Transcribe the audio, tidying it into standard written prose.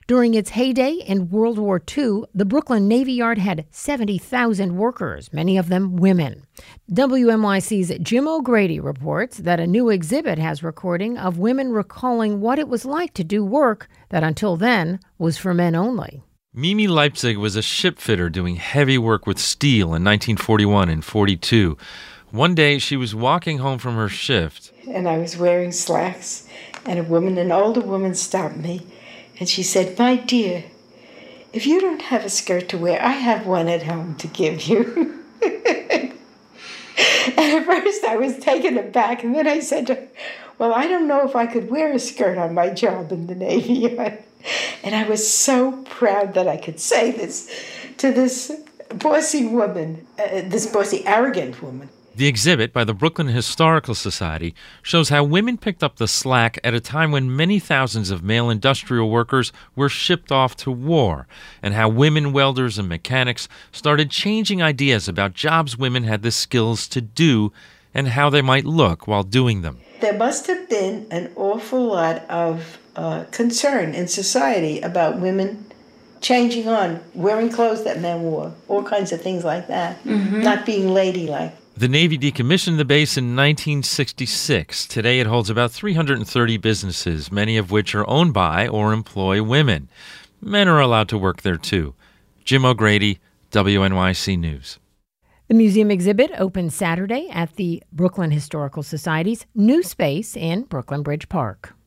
During its heyday in World War II, the Brooklyn Navy Yard had 70,000 workers, many of them women. WNYC's Jim O'Grady reports that a new exhibit has recording of women recalling what it was like to do work that until then was for men only. Mimi Leipzig was a ship fitter doing heavy work with steel in 1941 and 42. One day, she was walking home from her shift. And I was wearing slacks, and an older woman stopped me, and she said, "My dear, if you don't have a skirt to wear, I have one at home to give you." And at first I was taken aback, and then I said to her, "Well, I don't know if I could wear a skirt on my job in the Navy Yard." And I was so proud that I could say this to this bossy woman, this bossy, arrogant woman. The exhibit by the Brooklyn Historical Society shows how women picked up the slack at a time when many thousands of male industrial workers were shipped off to war, and how women welders and mechanics started changing ideas about jobs women had the skills to do and how they might look while doing them. There must have been an awful lot of concern in society about women changing on, wearing clothes that men wore, all kinds of things like that, not being ladylike. The Navy decommissioned the base in 1966. Today it holds about 330 businesses, many of which are owned by or employ women. Men are allowed to work there too. Jim O'Grady, WNYC News. The museum exhibit opens Saturday at the Brooklyn Historical Society's new space in Brooklyn Bridge Park.